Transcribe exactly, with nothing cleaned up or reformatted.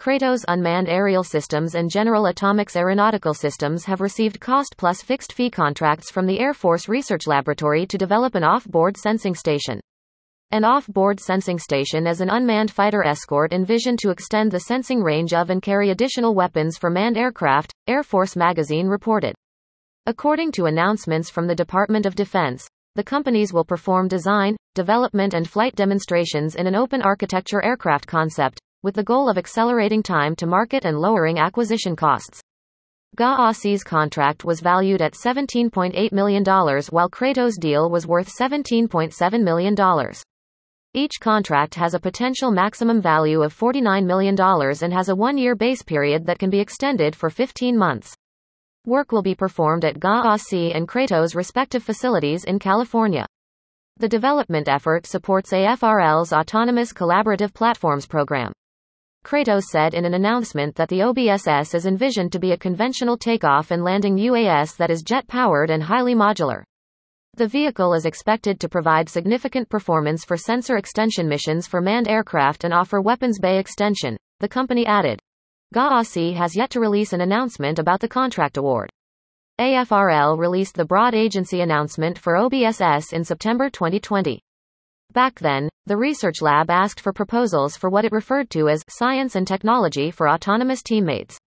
Kratos Unmanned Aerial Systems and General Atomics Aeronautical Systems have received cost-plus fixed-fee contracts from the Air Force Research Laboratory to develop an off-board sensing station. An off-board sensing station is an unmanned fighter escort envisioned to extend the sensing range of and carry additional weapons for manned aircraft, Air Force magazine reported. According to announcements from the Department of Defense, the companies will perform design, development and flight demonstrations in an open architecture aircraft concept, with the goal of accelerating time to market and lowering acquisition costs. G A A C's contract was valued at seventeen point eight million dollars while Kratos' deal was worth seventeen point seven million dollars. Each contract has a potential maximum value of forty-nine million dollars and has a one-year base period that can be extended for fifteen months. Work will be performed at G A A C and Kratos' respective facilities in California. The development effort supports A F R L's Autonomous Collaborative Platforms program. Kratos said in an announcement that the O B S S is envisioned to be a conventional takeoff and landing U A S that is jet-powered and highly modular. The vehicle is expected to provide significant performance for sensor extension missions for manned aircraft and offer weapons bay extension, the company added. G A A C has yet to release an announcement about the contract award. A F R L released the broad agency announcement for O B S S in September twenty twenty. Back then, the research lab asked for proposals for what it referred to as science and technology for autonomous teammates.